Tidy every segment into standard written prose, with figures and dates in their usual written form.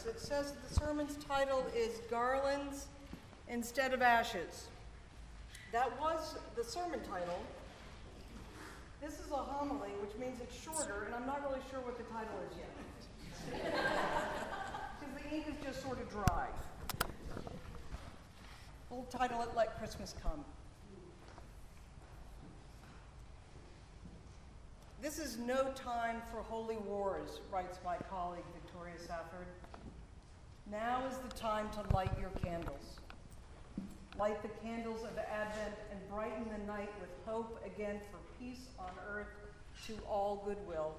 notes. It says the sermon's title is Garlands Instead of Ashes. That was the sermon title. This is a homily, which means it's shorter, and I'm not really sure what the title is yet. Because the ink is just sort of dry. We'll title it Let Christmas Come. This is no time for holy wars, writes my colleague Victoria Safford. Now is the time to light your candles. Light the candles of Advent and brighten the night with hope again for peace on earth to all goodwill.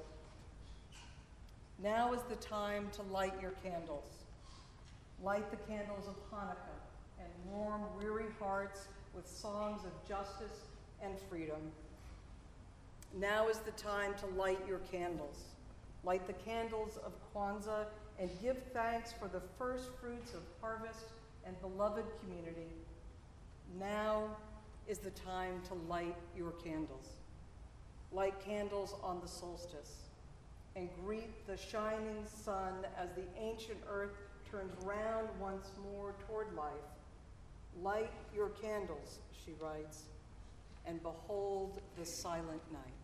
Now is the time to light your candles. Light the candles of Hanukkah and warm weary hearts with songs of justice and freedom. Now is the time to light your candles. Light the candles of Kwanzaa and give thanks for the first fruits of harvest and beloved community. Now is the time to light your candles. Light candles on the solstice and greet the shining sun as the ancient earth turns round once more toward life. Light your candles, she writes, and behold the silent night.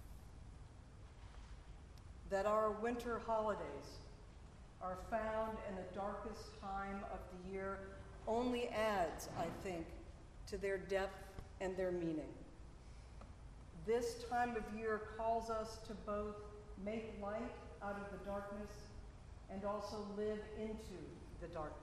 That our winter holidays are found in the darkest time of the year only adds, I think, to their depth and their meaning. This time of year calls us to both make light out of the darkness and also live into the darkness.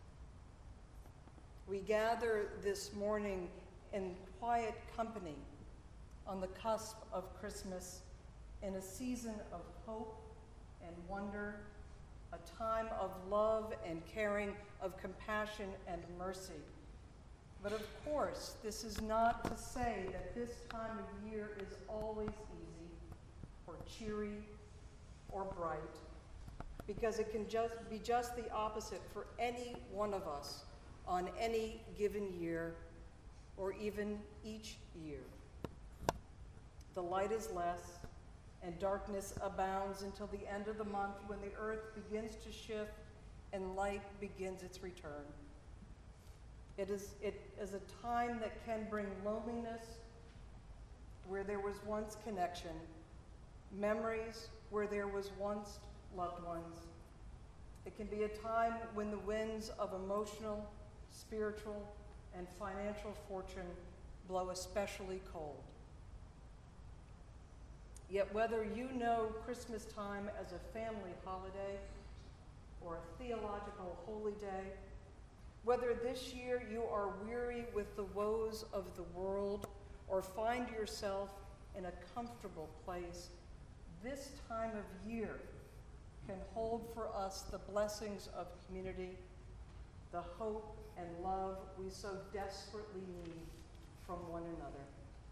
We gather this morning in quiet company on the cusp of Christmas in a season of hope and wonder, a time of love and caring, of compassion and mercy. But of course, this is not to say that this time of year is always easy or cheery or bright, because it can be just the opposite for any one of us on any given year or even each year. The light is less and darkness abounds until the end of the month when the earth begins to shift and light begins its return. It is a time that can bring loneliness where there was once connection, memories where there was once loved ones. It can be a time when the winds of emotional, spiritual, and financial fortune blow especially cold. Yet whether you know Christmas time as a family holiday or a theological holy day, whether this year you are weary with the woes of the world or find yourself in a comfortable place, this time of year can hold for us the blessings of community, the hope and love we so desperately need from one another.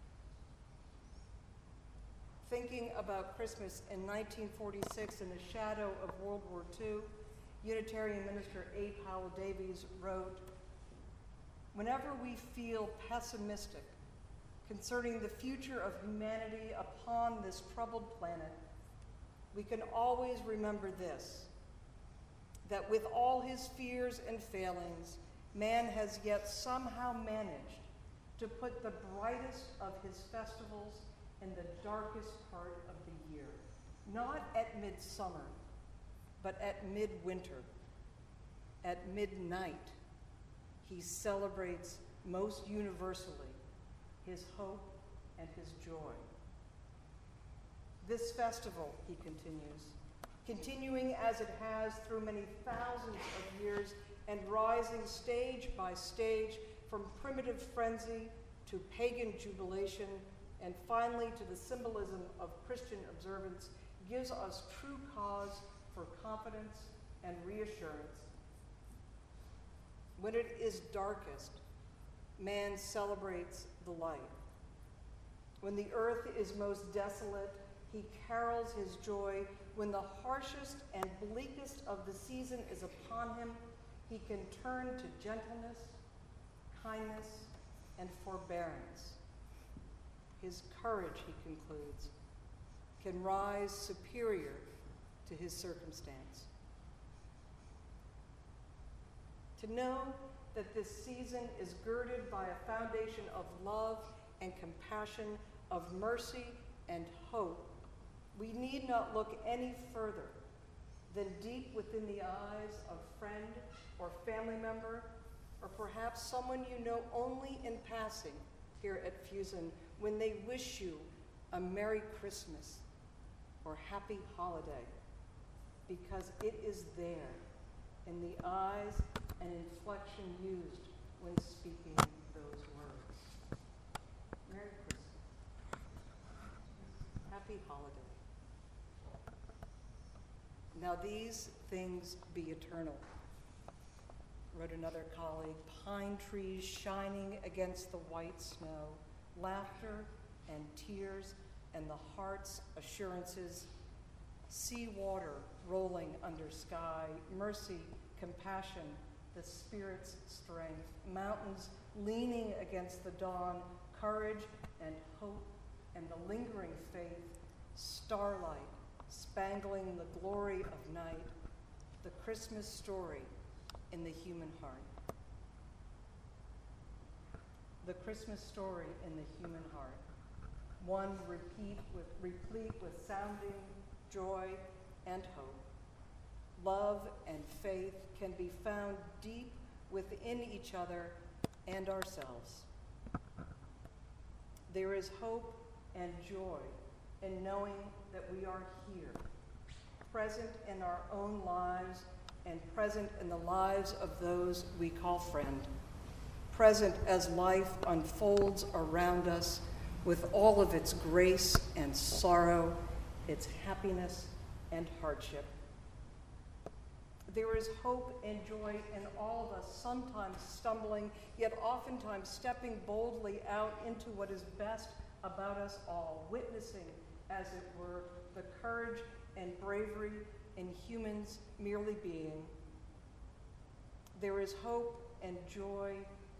Thinking about Christmas in 1946 in the shadow of World War II, Unitarian minister A. Powell Davies wrote, "Whenever we feel pessimistic concerning the future of humanity upon this troubled planet, we can always remember this, that with all his fears and failings, man has yet somehow managed to put the brightest of his festivals in the darkest part of the year, not at midsummer, but at midwinter. At midnight, he celebrates most universally his hope and his joy. This festival," he continues, "continuing as it has through many thousands of years and rising stage by stage from primitive frenzy to pagan jubilation and finally to the symbolism of Christian observance, gives us true cause for confidence and reassurance. When it is darkest, man celebrates the light. When the earth is most desolate, he carols his joy. When the harshest and bleakest of the season is upon him, he can turn to gentleness, kindness, and forbearance. His courage," he concludes, "can rise superior to his circumstance." To know that this season is girded by a foundation of love and compassion, of mercy and hope, we need not look any further than deep within the eyes of friend or family member, or perhaps someone you know only in passing here at Fusen, when they wish you a Merry Christmas or Happy Holiday, because it is there in the eyes and inflection used when speaking those words. Merry Christmas. Happy Holiday. Now these things be eternal, wrote another colleague. Pine trees shining against the white snow, laughter and tears and the heart's assurances, sea water rolling under sky, mercy, compassion, the Spirit's strength, mountains leaning against the dawn, courage and hope and the lingering faith, starlight spangling the glory of night, the Christmas story in the human heart. The Christmas story in the human heart, one replete with sounding joy and hope. Love and faith can be found deep within each other and ourselves. There is hope and joy in knowing that we are here, present in our own lives and present in the lives of those we call friend, present as life unfolds around us with all of its grace and sorrow, its happiness and hardship. There is hope and joy in all of us, sometimes stumbling, yet oftentimes stepping boldly out into what is best about us all, witnessing, as it were, the courage and bravery in humans merely being. There is hope and joy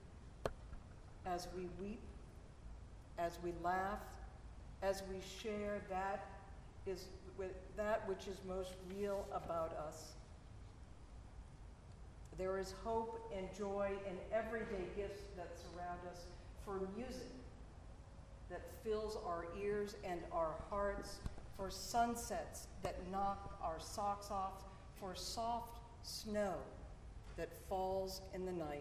as we weep, as we laugh, as we share that which is most real about us. There is hope and joy in everyday gifts that surround us, for music that fills our ears and our hearts, for sunsets that knock our socks off, for soft snow that falls in the night,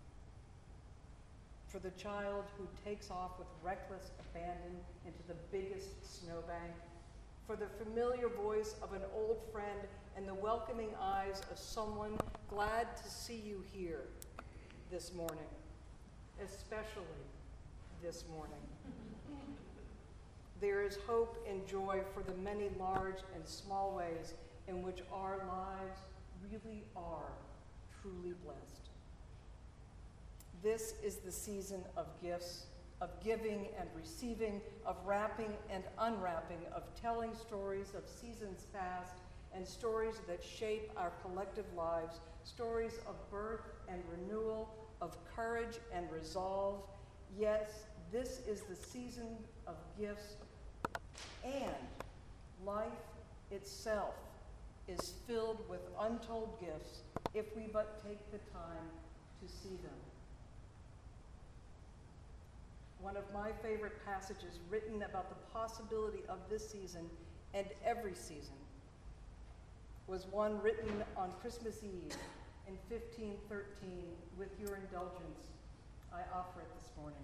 for the child who takes off with reckless abandon into the biggest snowbank, for the familiar voice of an old friend and the welcoming eyes of someone glad to see you here this morning, especially this morning. There is hope and joy for the many large and small ways in which our lives really are truly blessed. This is the season of gifts, of giving and receiving, of wrapping and unwrapping, of telling stories of seasons past and stories that shape our collective lives, stories of birth and renewal, of courage and resolve. Yes, this is the season of gifts, and life itself is filled with untold gifts if we but take the time to see them. One of my favorite passages written about the possibility of this season and every season was one written on Christmas Eve in 1513. With your indulgence, I offer it this morning.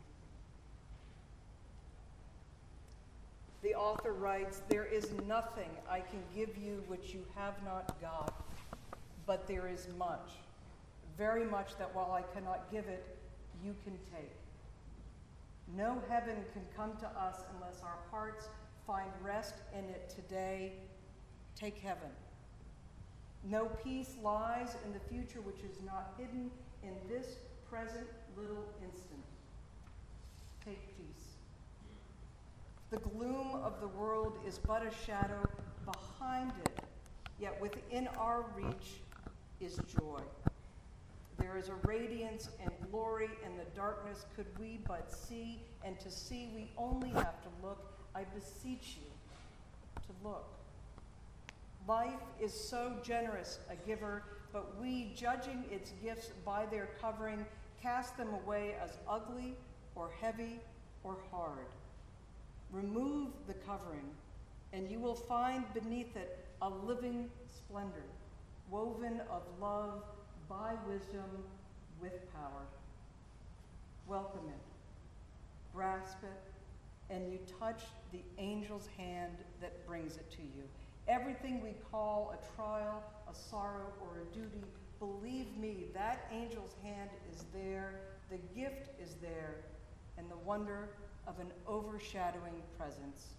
The author writes, "There is nothing I can give you which you have not got, but there is much, very much that while I cannot give it, you can take. No heaven can come to us unless our hearts find rest in it today. Take heaven. No peace lies in the future which is not hidden in this present little instant. Take peace. The gloom of the world is but a shadow behind it, yet within our reach is joy. There is a radiance and glory in the darkness could we but see, and to see we only have to look. I beseech you to look. Life is so generous a giver, but we, judging its gifts by their covering, cast them away as ugly or heavy or hard. Remove the covering, and you will find beneath it a living splendor, woven of love by wisdom with power. Welcome it, grasp it, and you touch the angel's hand that brings it to you. Everything we call a trial, a sorrow, or a duty, believe me, that angel's hand is there, the gift is there, and the wonder of an overshadowing presence.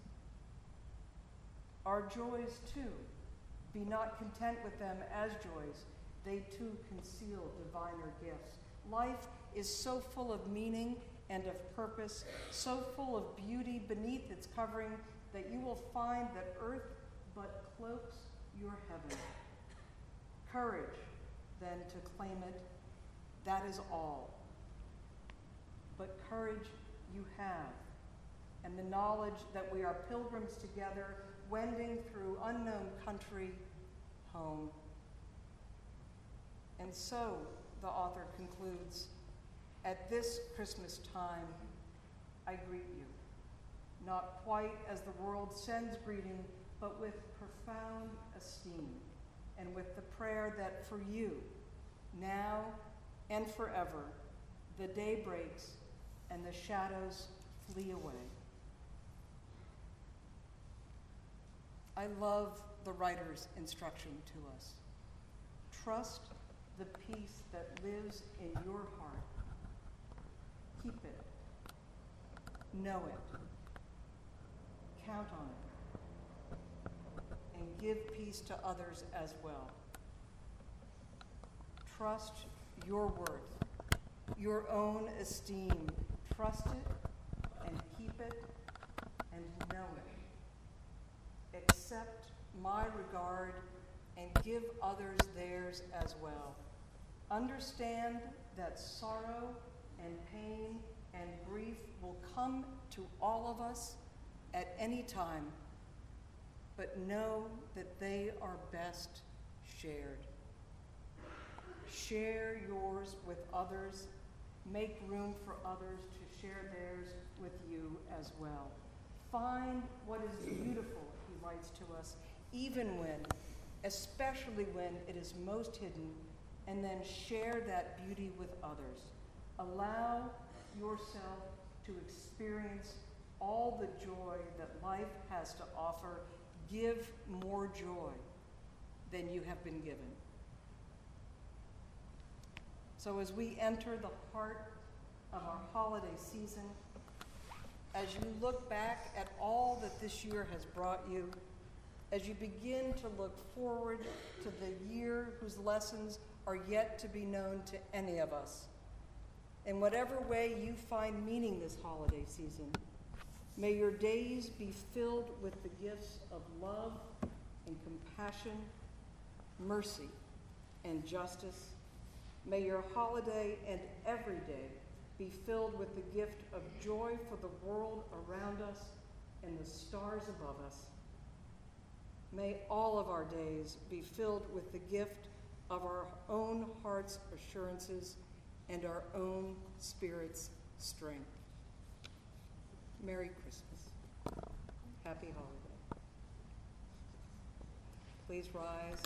Our joys, too, be not content with them as joys. They, too, conceal diviner gifts. Life is so full of meaning and of purpose, so full of beauty beneath its covering, that you will find that earth but cloaks your heaven. Courage, then, to claim it, that is all. But courage you have, and the knowledge that we are pilgrims together, wending through unknown country, home. And so, the author concludes, at this Christmas time, I greet you, not quite as the world sends greeting, but with profound esteem, and with the prayer that for you, now and forever, the day breaks and the shadows flee away. I love the writer's instruction to us. Trust the peace that lives in your heart. Keep it. Know it. Count on it. And give peace to others as well. Trust your worth, your own esteem. Trust it and keep it and know it. Accept my regard and give others theirs as well. Understand that sorrow and pain and grief will come to all of us at any time, but know that they are best shared. Share yours with others. Make room for others to share theirs with you as well. Find what is beautiful, he writes to us, even when, especially when it is most hidden, and then share that beauty with others. Allow yourself to experience all the joy that life has to offer. Give more joy than you have been given. So as we enter the heart of our holiday season, as you look back at all that this year has brought you, as you begin to look forward to the year whose lessons are yet to be known to any of us, in whatever way you find meaning this holiday season, may your days be filled with the gifts of love and compassion, mercy and justice. May your holiday and every day be filled with the gift of joy for the world around us and the stars above us. May all of our days be filled with the gift of our own heart's assurances and our own spirit's strength. Merry Christmas. Happy holiday. Please rise.